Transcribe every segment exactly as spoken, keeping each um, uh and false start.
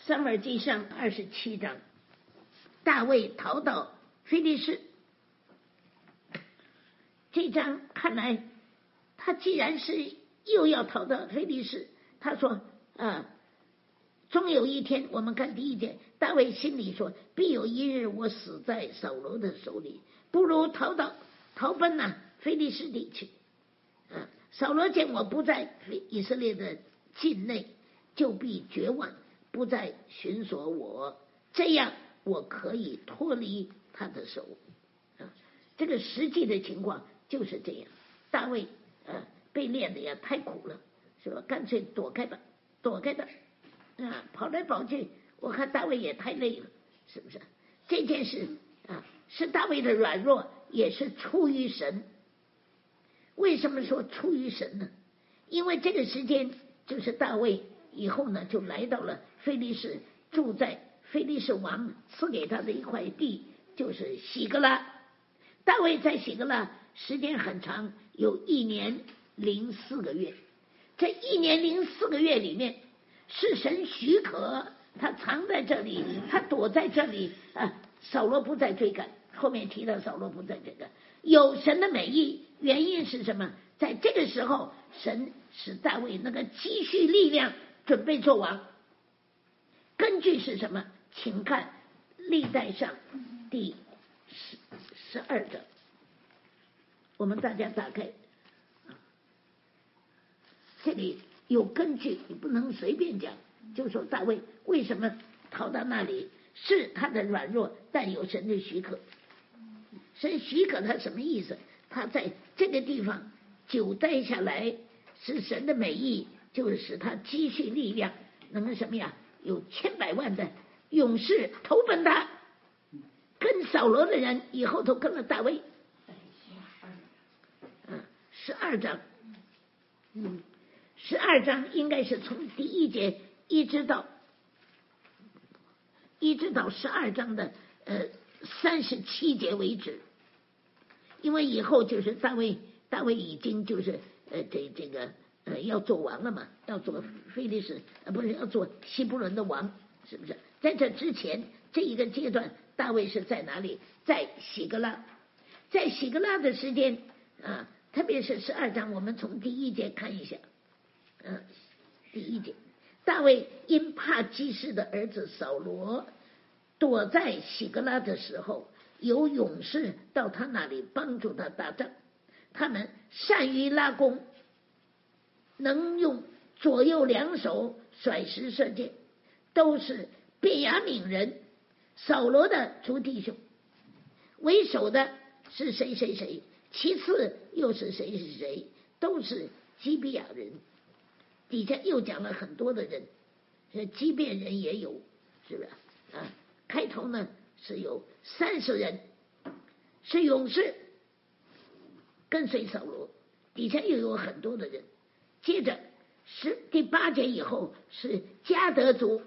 撒母耳记上二十七章，大卫逃到非利士。这章看来，他既然是又要逃到非利士，他说啊，终有一天，我们看第一节，大卫心里说，必有一日我死在扫罗的手里，不如逃到逃奔呐、啊、非利士地去。啊，扫罗见我不在以色列的境内，就必绝望，不再寻索我，这样我可以脱离他的手。啊，这个实际的情况就是这样。大卫啊被练的也太苦了，是吧？干脆躲开吧，躲开吧。啊，跑来跑去，我看大卫也太累了，是不是？这件事啊，是大卫的软弱，也是出于神。为什么说出于神呢？因为这个时间就是大卫以后呢，就来到了非利士，住在非利士王赐给他的一块地，就是喜格拉。大卫在喜格拉时间很长，有一年零四个月。这一年零四个月里面，是神许可他藏在这里，他躲在这里啊。扫罗不再追赶，后面提到扫罗不再追赶，有神的美意。原因是什么？在这个时候，神使大卫那个积蓄力量，准备做王。根据是什么？请看历代上第十十二章，我们大家打开，这里有根据，你不能随便讲。就说大卫为什么逃到那里，是他的软弱，但有神的许可。神许可他什么意思？他在这个地方久待下来，是神的美意，就是使他积蓄力量，能什么呀？有千百万的勇士投奔他，跟扫罗的人以后都跟了大卫。嗯，十二章，嗯，十二章应该是从第一节一直到一直到十二章的呃三十七节为止。因为以后就是大卫，大卫已经就是呃这这个呃要做王了嘛，要做非利士呃不是要做希伯伦的王，是不是？在这之前这一个阶段，大卫是在哪里？在喜格拉，在喜格拉的时间啊，特别是十二章，我们从第一节看一下，嗯、啊，第一节，大卫因怕基士的儿子扫罗躲在喜格拉的时候，有勇士到他那里帮助他打仗，他们善于拉弓，能用左右两手甩石射箭，都是便雅悯人，扫罗的族弟兄。为首的是谁谁谁，其次又是谁是谁，都是基比亚人。底下又讲了很多的人，基遍人也有，是不是啊？开头呢是有三十人是勇士跟随扫罗，底下又有很多的人。接着是第八节以后是迦得族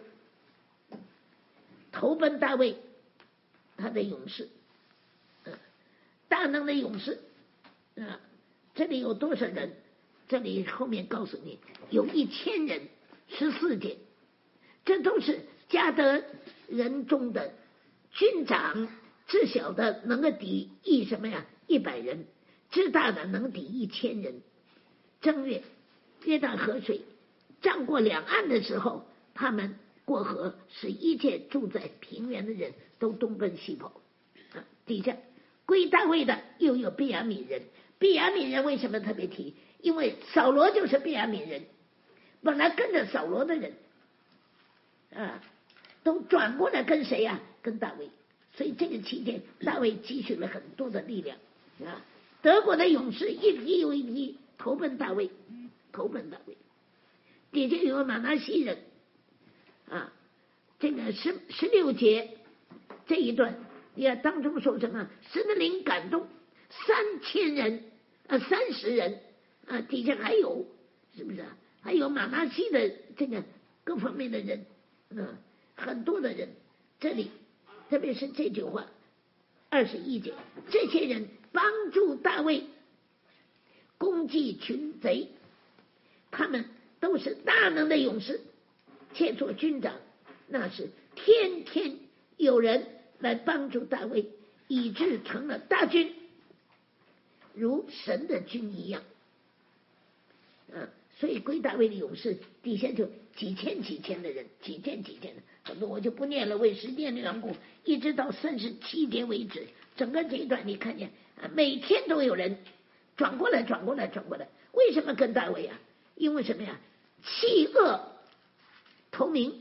投奔大卫，他的勇士，嗯，大能的勇士，嗯，这里有多少人？这里后面告诉你有一千人，十四节，这都是迦得人中的军长，至小的能够抵一什么呀？一百人，至大的能抵一千人。正月，约旦河水涨过两岸的时候，他们过河，使一切住在平原的人都东奔西跑。啊，底下归大卫的又有便雅悯人。便雅悯人为什么特别提？因为扫罗就是便雅悯人，本来跟着扫罗的人啊，都转过来跟谁呀、啊？跟大卫。所以这个期间，大卫积蓄了很多的力量啊。德国的勇士一批又一批投奔大卫，投奔大卫。底下有马拿西人啊，这个十十六节这一段，你看当中说什么？神的灵感动三千人啊，三十人啊，底下还有是不是、啊？还有马拿西的这个各方面的人，嗯，很多的人。这里特别是这句话，二十一节，这些人帮助大卫攻击群贼，他们都是大能的勇士，且做军长， 那是天天有人来帮助大卫，以致成了大军，如神的军一样。啊，所以归大卫的勇士底下就几千几千的人，几千几千的，很多我就不念了，为时间的缘故，一直到三十七节为止。整个这一段你看见啊，每天都有人转过来转过来转过来。为什么跟大卫啊？因为什么呀？弃恶投明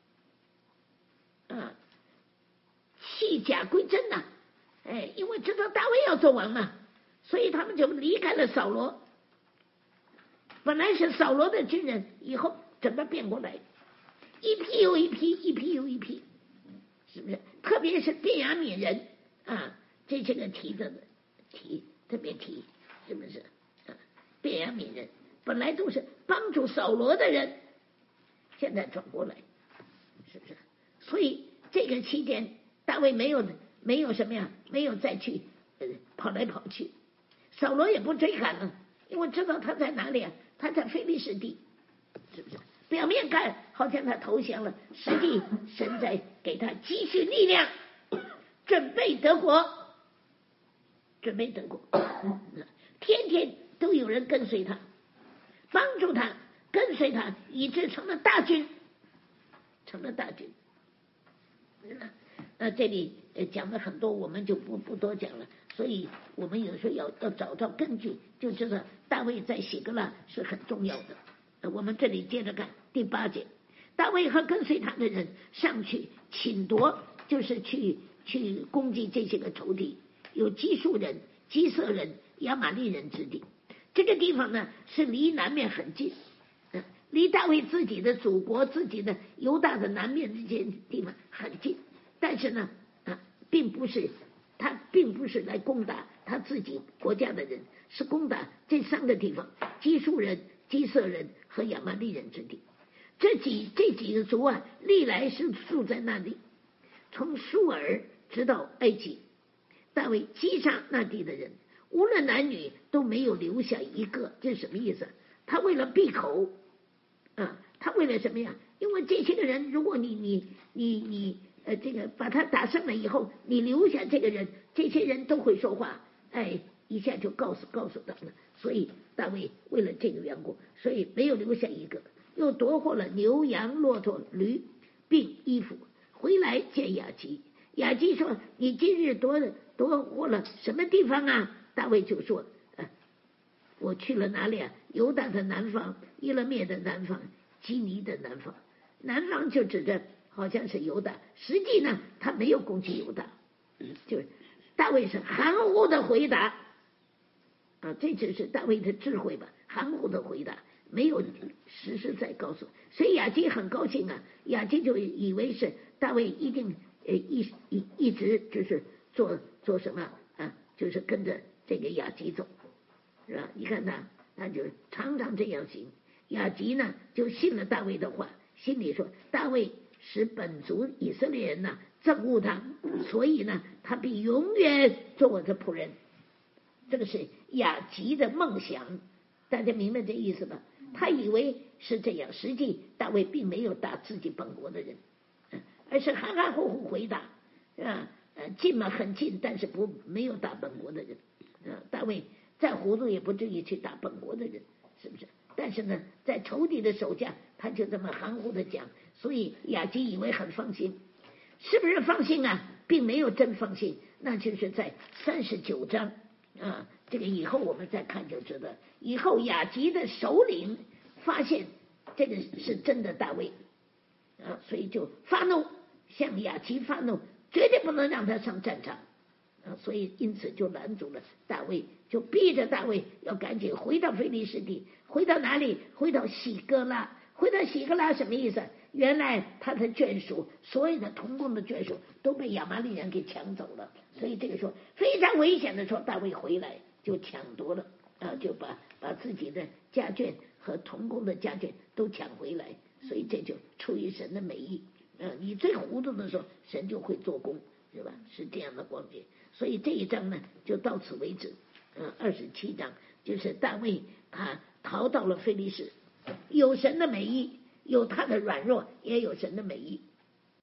啊，弃假归真呐、啊！哎，因为知道大卫要做王嘛，所以他们就离开了扫罗。本来是扫罗的军人，以后整个变过来，一批又一批，一批又一批，是不是？特别是便雅悯人啊，这些个提的提特别提，是不是？啊，便雅悯人本来都是帮助扫罗的人，现在转过来，是不是？所以这个期间，大卫没有没有什么呀，没有再去、呃、跑来跑去，扫罗也不追赶了，因为知道他在哪里啊。他在非利士地，是不是？表面看好像他投降了，实际神在给他积蓄力量，准备得国，准备得国。天天都有人跟随他，帮助他，跟随他，以致成了大军，成了大军。那这里讲了很多，我们就不不多讲了。所以我们有时候要要找到根据，就知道大卫在喜格拉是很重要的。我们这里接着看第八节，大卫和跟随他的人上去侵夺，就是去去攻击这些个仇敌，有基述人、基色人、亚玛利人之地。这个地方呢是离南面很近，离大卫自己的祖国、自己的犹大的南面这些地方很近，但是呢，啊，并不是。他并不是来攻打他自己国家的人，是攻打这三个地方：基述人、基色人和亚玛利人之地。这几这几个族啊，历来是住在那里，从苏尔直到埃及。大卫击杀那地的人，无论男女都没有留下一个。这是什么意思？他为了闭口啊，他为了什么呀？因为这些个人，如果你你你你。呃，这个把他打胜了以后，你留下这个人，这些人都会说话，哎，一下就告诉告诉他们了。所以大卫为了这个缘故，所以没有留下一个，又夺获了牛羊、骆驼、驴，并衣服，回来见雅吉。雅吉说：“你今日夺夺获了什么地方啊？”大卫就说：“呃，我去了哪里啊？犹大的南方，伊勒灭的南方，基尼的南方。南方就指着。”好像是犹大，实际呢，他没有攻击犹大，就是大卫是含糊的回答啊，这就是大卫的智慧吧，含糊的回答，没有实实在告诉，所以雅基很高兴啊，雅基就以为是大卫一定呃一一一直就是做做什么啊，就是跟着这个雅基走，是吧？你看他，他就常常这样行，雅基呢就信了大卫的话，心里说大卫。使本族以色列人呢憎恶他，所以呢，他必永远做我的仆人。这个是雅吉的梦想，大家明白这意思吧？他以为是这样，实际大卫并没有打自己本国的人，而是含含糊糊回答，是吧？呃，近嘛很近，但是不没有打本国的人。呃，大卫再糊涂也不至于去打本国的人，是不是？但是呢，在仇敌的手下，他就这么含糊的讲。所以雅基以为很放心，是不是放心啊？并没有真放心，那就是在三十九章啊，这个以后我们再看就知道。以后雅基的首领发现这个是真的大卫啊，所以就发怒，向雅基发怒，绝对不能让他上战场啊，所以因此就拦住了大卫，就逼着大卫要赶紧回到非利士地，回到哪里？回到喜哥拉。回到喜哥拉什么意思？原来他的眷属，所有的同工的眷属都被亚玛利人给抢走了，所以这个时候非常危险的时候，大卫回来就抢夺了啊，就把把自己的家眷和同工的家眷都抢回来，所以这就出于神的美意啊！你最糊涂的时候，神就会做工，是吧？是这样的光景。所以这一章呢，就到此为止。嗯，二十七章就是大卫他逃到了非利士。有神的美意，有他的软弱，也有神的美意。